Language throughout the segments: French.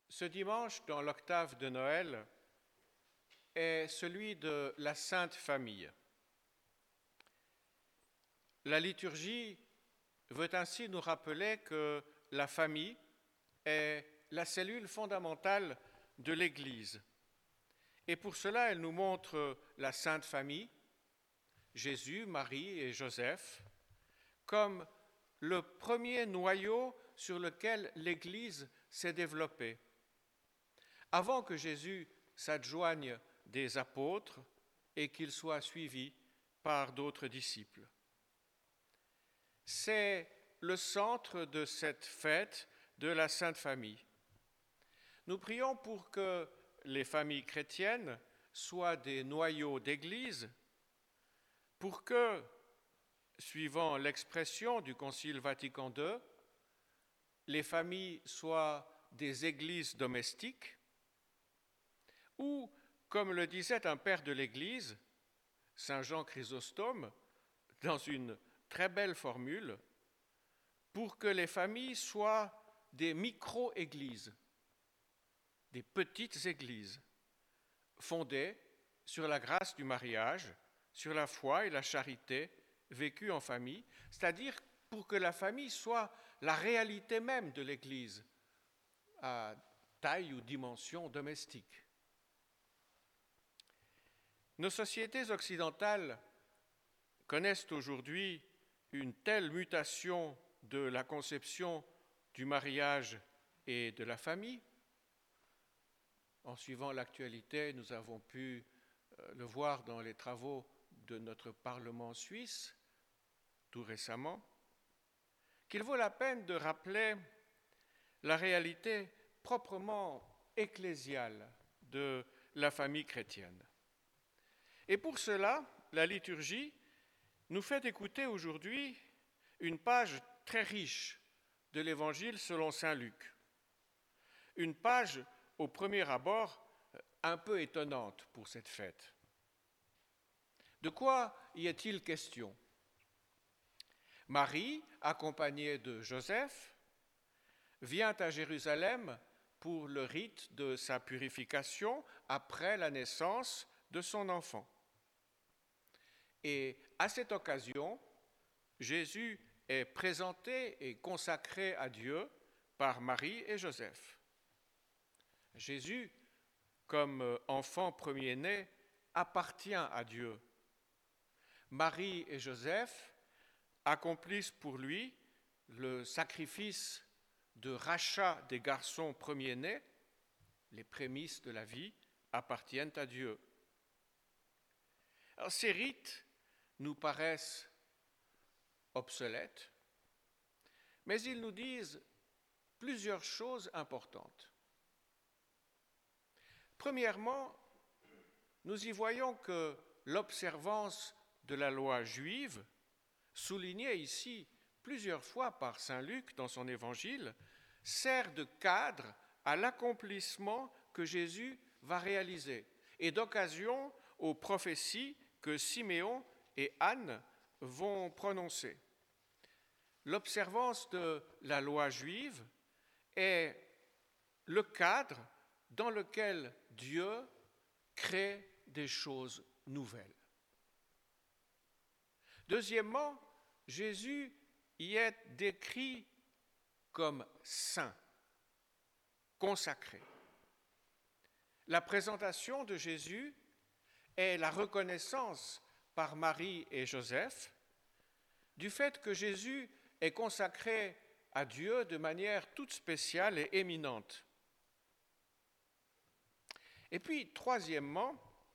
Ce dimanche, dans l'octave de Noël, est celui de la Sainte Famille. La liturgie veut ainsi nous rappeler que la famille est la cellule fondamentale de l'Église. Et pour cela, elle nous montre la Sainte Famille, Jésus, Marie et Joseph, comme le premier noyau sur lequel l'Église s'est développée. Avant que Jésus s'adjoigne des apôtres et qu'il soit suivi par d'autres disciples. C'est le centre de cette fête de la Sainte Famille. Nous prions pour que les familles chrétiennes soient des noyaux d'Église, pour que, suivant l'expression du Concile Vatican II, les familles soient des églises domestiques, ou, comme le disait un père de l'Église, Saint Jean Chrysostome, dans une très belle formule, pour que les familles soient des micro-églises, des petites églises, fondées sur la grâce du mariage, sur la foi et la charité vécues en famille, c'est-à-dire pour que la famille soit la réalité même de l'Église, à taille ou dimension domestique. Nos sociétés occidentales connaissent aujourd'hui une telle mutation de la conception du mariage et de la famille. En suivant l'actualité, nous avons pu le voir dans les travaux de notre Parlement suisse, tout récemment, qu'il vaut la peine de rappeler la réalité proprement ecclésiale de la famille chrétienne. Et pour cela, la liturgie nous fait écouter aujourd'hui une page très riche de l'Évangile selon saint Luc. Une page, au premier abord, un peu étonnante pour cette fête. De quoi y est-il question ? Marie, accompagnée de Joseph, vient à Jérusalem pour le rite de sa purification après la naissance de son enfant. Et à cette occasion, Jésus est présenté et consacré à Dieu par Marie et Joseph. Jésus, comme enfant premier-né, appartient à Dieu. Marie et Joseph accomplissent pour lui le sacrifice de rachat des garçons premiers-nés. Les prémices de la vie appartiennent à Dieu. Alors, ces rites nous paraissent obsolètes, mais ils nous disent plusieurs choses importantes. Premièrement, nous y voyons que l'observance de la loi juive, soulignée ici plusieurs fois par saint Luc dans son évangile, sert de cadre à l'accomplissement que Jésus va réaliser et d'occasion aux prophéties que Siméon et Anne vont prononcer. L'observance de la loi juive est le cadre dans lequel Dieu crée des choses nouvelles. Deuxièmement, Jésus y est décrit comme saint, consacré. La présentation de Jésus est la reconnaissance par Marie et Joseph du fait que Jésus est consacré à Dieu de manière toute spéciale et éminente. Et puis, troisièmement,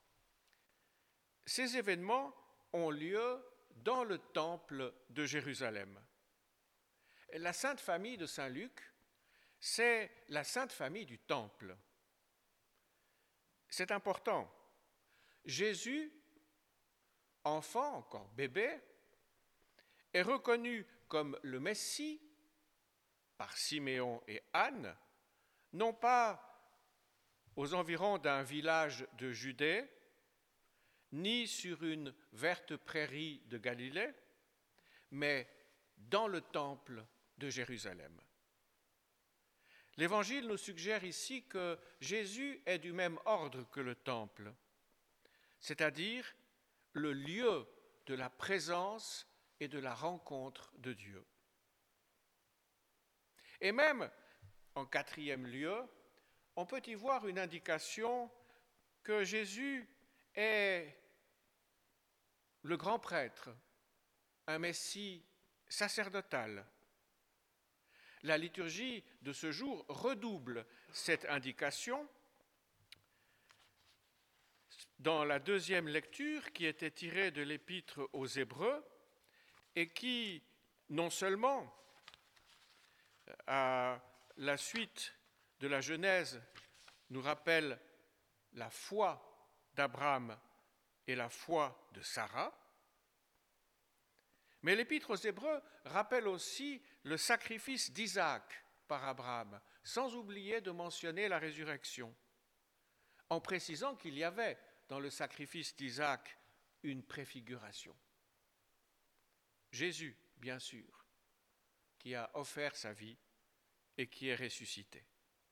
ces événements ont lieu dans le temple de Jérusalem. La Sainte Famille de saint Luc, c'est la Sainte Famille du temple. C'est important. Jésus, enfant, encore bébé, est reconnu comme le Messie par Siméon et Anne, non pas aux environs d'un village de Judée, ni sur une verte prairie de Galilée, mais dans le temple de Jérusalem. L'Évangile nous suggère ici que Jésus est du même ordre que le temple, c'est-à-dire le lieu de la présence et de la rencontre de Dieu. Et même, en quatrième lieu, on peut y voir une indication que Jésus est le grand prêtre, un Messie sacerdotal. La liturgie de ce jour redouble cette indication dans la deuxième lecture qui était tirée de l'Épître aux Hébreux et qui, non seulement à la suite de la Genèse, nous rappelle la foi d'Abraham et la foi de Sarah, mais l'Épître aux Hébreux rappelle aussi le sacrifice d'Isaac par Abraham, sans oublier de mentionner la résurrection, en précisant qu'il y avait dans le sacrifice d'Isaac une préfiguration. Jésus, bien sûr, qui a offert sa vie et qui est ressuscité.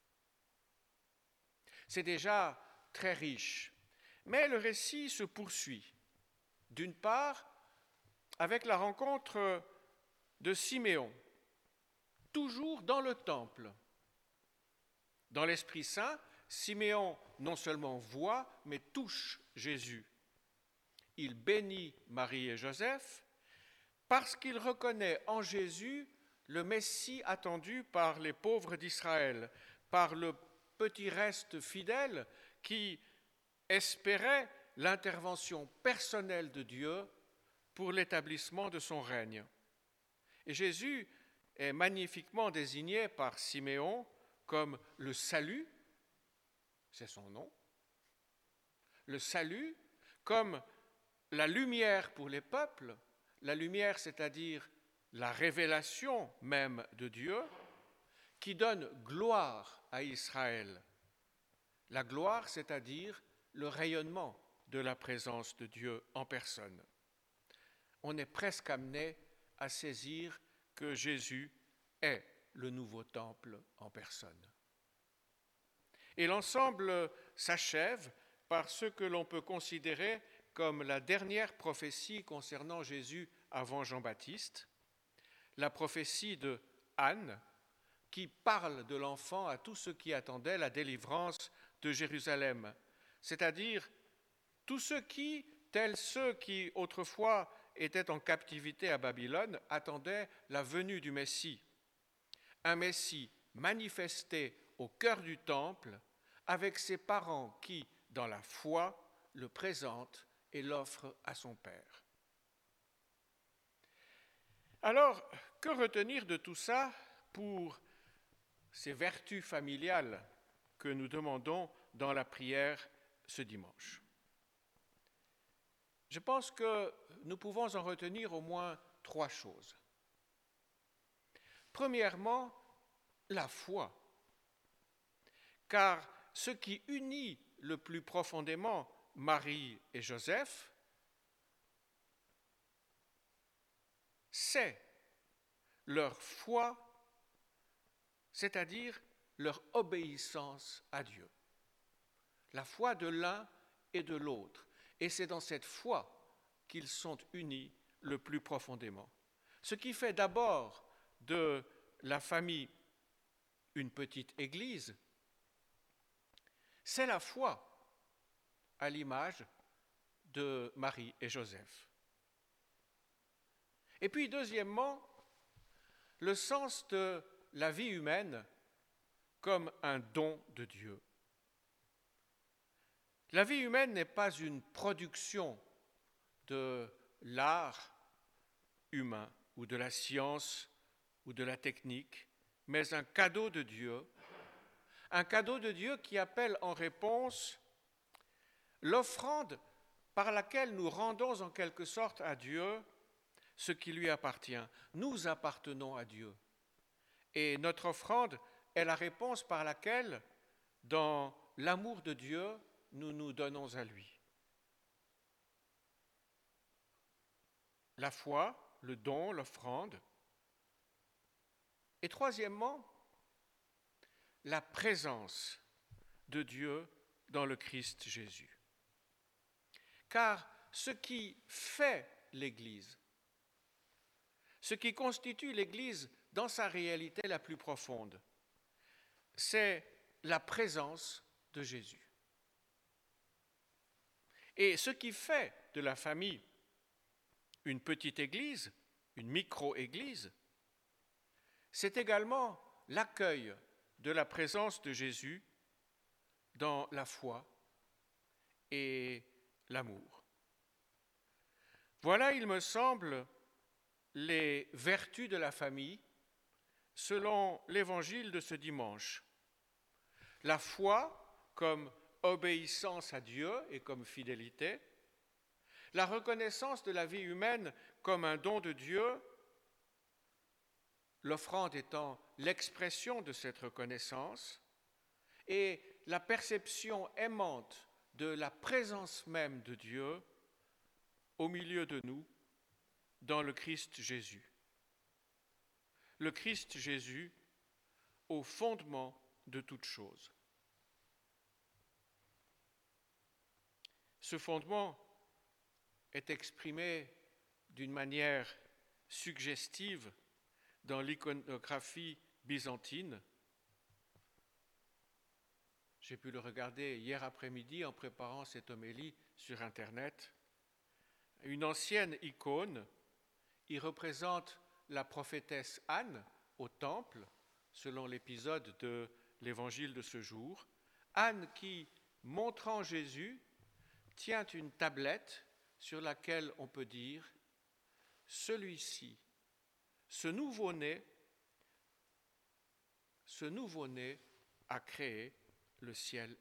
C'est déjà très riche, mais le récit se poursuit. D'une part, avec la rencontre de Siméon, toujours dans le temple. Dans l'Esprit Saint, Siméon non seulement voit, mais touche Jésus. Il bénit Marie et Joseph parce qu'il reconnaît en Jésus le Messie attendu par les pauvres d'Israël, par le petit reste fidèle qui espérait l'intervention personnelle de Dieu pour l'établissement de son règne. Et Jésus est magnifiquement désigné par Siméon comme le salut, c'est son nom, le salut comme la lumière pour les peuples, la lumière c'est-à-dire la révélation même de Dieu, qui donne gloire à Israël. La gloire c'est-à-dire le rayonnement de la présence de Dieu en personne. On est presque amené à saisir que Jésus est le nouveau temple en personne. Et l'ensemble s'achève par ce que l'on peut considérer comme la dernière prophétie concernant Jésus avant Jean-Baptiste, la prophétie de Anne, qui parle de l'enfant à tous ceux qui attendaient la délivrance de Jérusalem, c'est-à-dire tous ceux qui, tels ceux qui autrefois étaient en captivité à Babylone, attendaient la venue du Messie. Un Messie manifesté au cœur du temple, avec ses parents qui, dans la foi, le présentent et l'offrent à son Père. Alors, que retenir de tout ça pour ces vertus familiales que nous demandons dans la prière ce dimanche? Je pense que nous pouvons en retenir au moins 3 choses. Premièrement, la foi. Car ce qui unit le plus profondément Marie et Joseph, c'est leur foi, c'est-à-dire leur obéissance à Dieu. La foi de l'un et de l'autre. Et c'est dans cette foi qu'ils sont unis le plus profondément. Ce qui fait d'abord de la famille une petite église, c'est la foi à l'image de Marie et Joseph. Et puis deuxièmement, le sens de la vie humaine comme un don de Dieu. La vie humaine n'est pas une production de l'art humain ou de la science ou de la technique, mais un cadeau de Dieu qui appelle en réponse l'offrande par laquelle nous rendons en quelque sorte à Dieu ce qui lui appartient. Nous appartenons à Dieu. Et notre offrande est la réponse par laquelle, dans l'amour de Dieu, nous nous donnons à lui. La foi, le don, l'offrande. Et troisièmement, la présence de Dieu dans le Christ Jésus. Car ce qui fait l'Église, ce qui constitue l'Église dans sa réalité la plus profonde, c'est la présence de Jésus. Et ce qui fait de la famille une petite église, une micro-église, c'est également l'accueil de la présence de Jésus dans la foi et l'amour. Voilà, il me semble, les vertus de la famille selon l'évangile de ce dimanche. La foi comme obéissance à Dieu et comme fidélité, la reconnaissance de la vie humaine comme un don de Dieu, l'offrande étant l'expression de cette reconnaissance, et la perception aimante de la présence même de Dieu au milieu de nous dans le Christ Jésus. Le Christ Jésus au fondement de toute chose. Ce fondement est exprimé d'une manière suggestive dans l'iconographie byzantine. J'ai pu le regarder hier après-midi en préparant cette homélie sur Internet. Une ancienne icône, il représente la prophétesse Anne au temple, selon l'épisode de l'évangile de ce jour. Anne qui, montrant Jésus, tient une tablette sur laquelle on peut dire « Celui-ci, ce nouveau-né a créé le ciel et la terre ».